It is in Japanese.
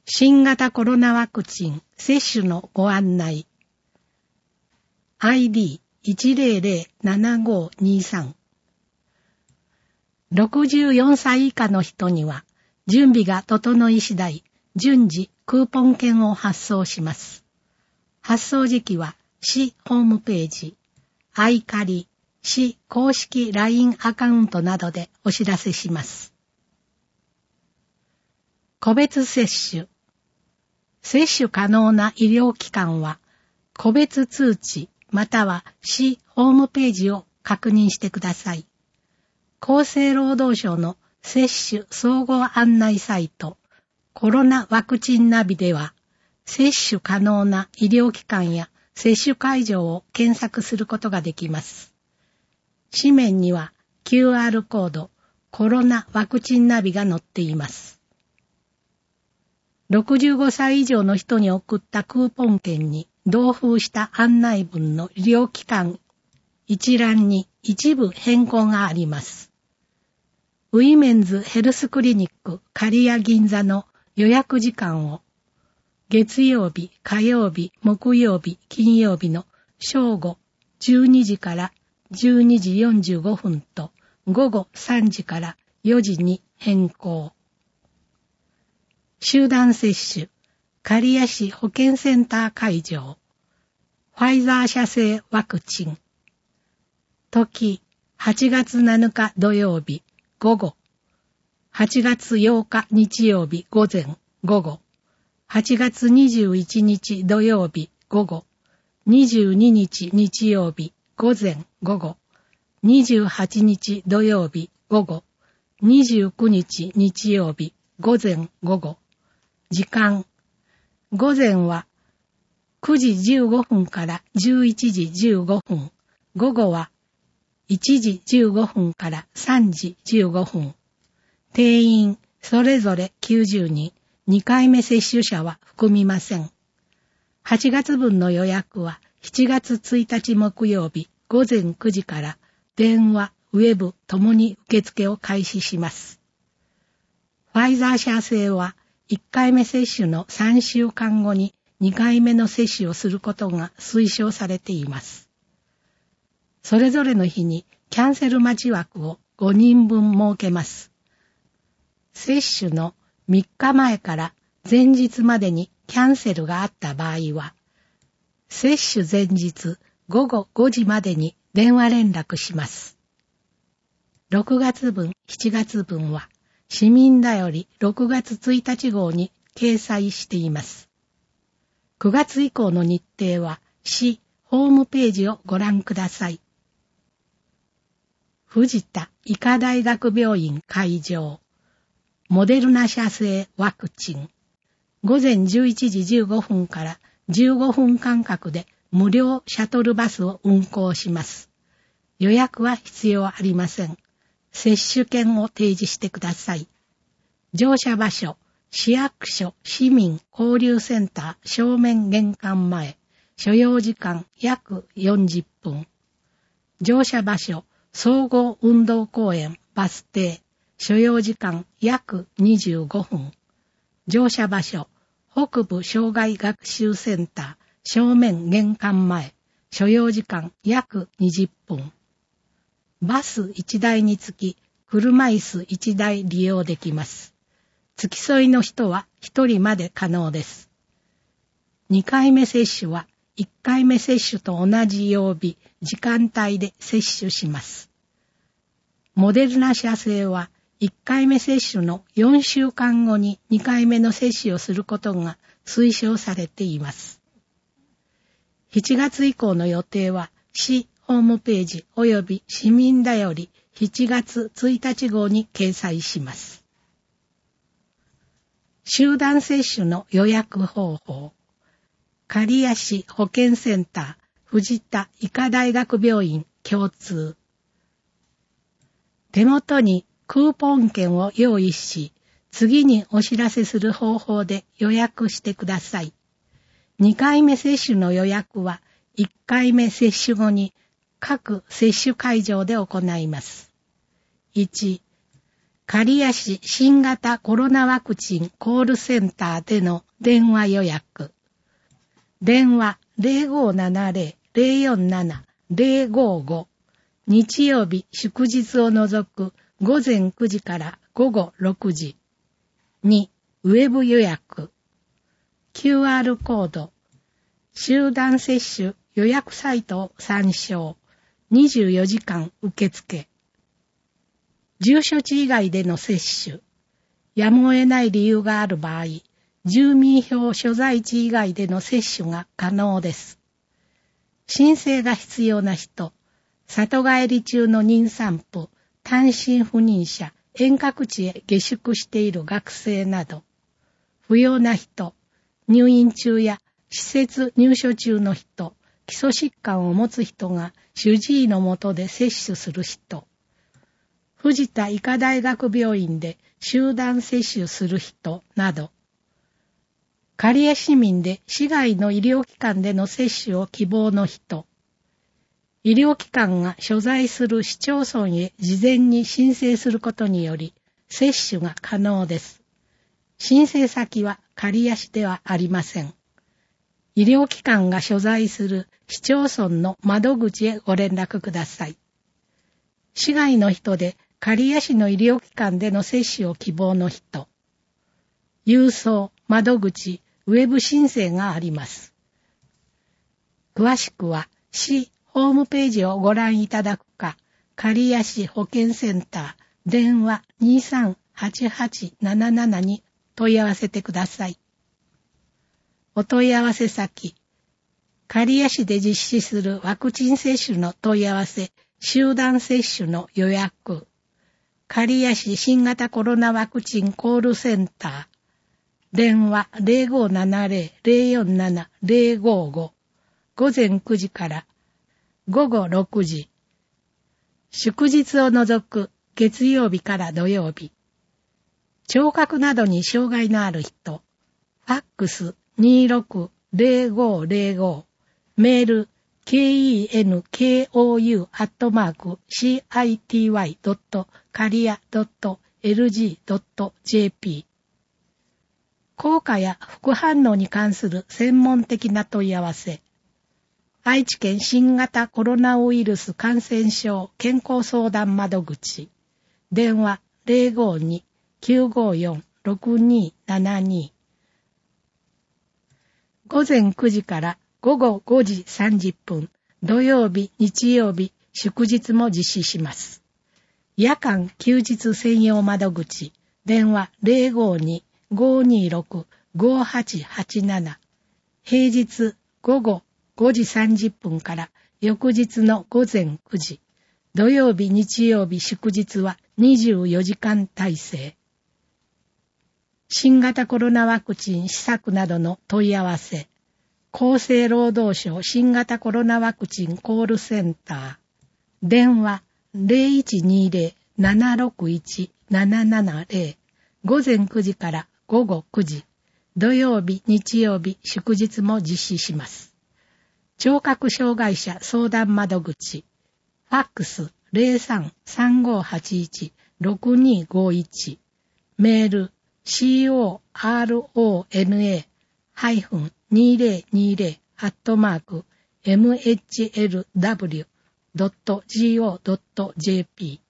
新型コロナワクチン接種のご案内。ID1007523。64歳以下の人には、準備が整い次第、順次クーポン券を発送します。発送時期は、市ホームページ、iCarry、市公式 LINE アカウントなどでお知らせします。個別接種。接種可能な医療機関は、個別通知または市ホームページを確認してください。厚生労働省の接種総合案内サイト、コロナワクチンナビでは、接種可能な医療機関や接種会場を検索することができます。紙面には QR コード、コロナワクチンナビが載っています。65歳以上の人に送ったクーポン券に同封した案内文の医療機関一覧に一部変更があります。ウィメンズヘルスクリニック刈谷銀座の予約時間を月曜日、火曜日、木曜日、金曜日の正午12時から12時45分と午後3時から4時に変更。集団接種、刈谷市保健センター会場、ファイザー社製ワクチン、時、8月7日土曜日、午後、8月8日日曜日午前、午後、8月21日土曜日、午後、22日日曜日、午前、午後、28日土曜日、午後、29日日曜日、午前、午後、時間。午前は9時15分から11時15分。午後は1時15分から3時15分。定員それぞれ90人。2回目接種者は含みません。8月分の予約は7月1日木曜日午前9時から電話、ウェブともに受付を開始します。ファイザー社製は1回目接種の3週間後に2回目の接種をすることが推奨されています。それぞれの日にキャンセル待ち枠を5人分設けます。接種の3日前から前日までにキャンセルがあった場合は、接種前日午後5時までに電話連絡します。6月分、7月分は、市民だより6月1日号に掲載しています。9月以降の日程は市ホームページをご覧ください。藤田医科大学病院会場、モデルナ社製ワクチン、午前11時15分から15分間隔で無料シャトルバスを運行します。予約は必要ありません。接種券を提示してください。乗車場所、市役所市民交流センター正面玄関前、所要時間約40分。乗車場所、総合運動公園バス停、所要時間約25分。乗車場所、北部障害学習センター正面玄関前、所要時間約20分。バス1台につき、車椅子1台利用できます。付き添いの人は1人まで可能です。2回目接種は1回目接種と同じ曜日、時間帯で接種します。モデルナ社製は1回目接種の4週間後に2回目の接種をすることが推奨されています。7月以降の予定は市ホームページ及び市民だより7月1日号に掲載します。集団接種の予約方法。刈谷市保健センター藤田医科大学病院共通。手元にクーポン券を用意し、次にお知らせする方法で予約してください。2回目接種の予約は1回目接種後に各接種会場で行います。1、 刈谷市新型コロナワクチンコールセンターでの電話予約。電話 0570-047-055。日曜日祝日を除く午前9時から午後6時。2、ウェブ予約。QR コード。集団接種予約サイトを参照。24時間受付。住所地以外での接種。やむを得ない理由がある場合、住民票所在地以外での接種が可能です。申請が必要な人、里帰り中の妊産婦、単身赴任者、遠隔地へ下宿している学生など、不要な人、入院中や施設入所中の人、基礎疾患を持つ人が主治医の下で接種する人、藤田医科大学病院で集団接種する人など、刈谷市民で市外の医療機関での接種を希望の人、医療機関が所在する市町村へ事前に申請することにより接種が可能です。申請先は刈谷市ではありません。医療機関が所在する市町村の窓口へご連絡ください。市外の人で刈谷市の医療機関での接種を希望の人、郵送、窓口、ウェブ申請があります。詳しくは市ホームページをご覧いただくか、刈谷市保健センター電話 238877 に問い合わせてください。お問い合わせ先、刈谷市で実施するワクチン接種の問い合わせ、集団接種の予約、刈谷市新型コロナワクチンコールセンター、電話 0570-047-055、午前9時から午後6時、祝日を除く月曜日から土曜日、聴覚などに障害のある人、ファックス260505、メールkenkou.city.caria.lg.jp。効果や副反応に関する専門的な問い合わせ。愛知県新型コロナウイルス感染症健康相談窓口。電話 052-954-6272。午前9時から午後5時30分、土曜日、日曜日、祝日も実施します。夜間休日専用窓口、電話 052-526-5887。平日午後5時30分から翌日の午前9時、土曜日、日曜日、祝日は24時間体制。新型コロナワクチン施策などの問い合わせ、厚生労働省新型コロナワクチンコールセンター、電話 0120-761-770、午前9時から午後9時、土曜日、日曜日、祝日も実施します。聴覚障害者相談窓口、ファックス 03-3581-6251、メールcorona-2020@mhlw.go.jp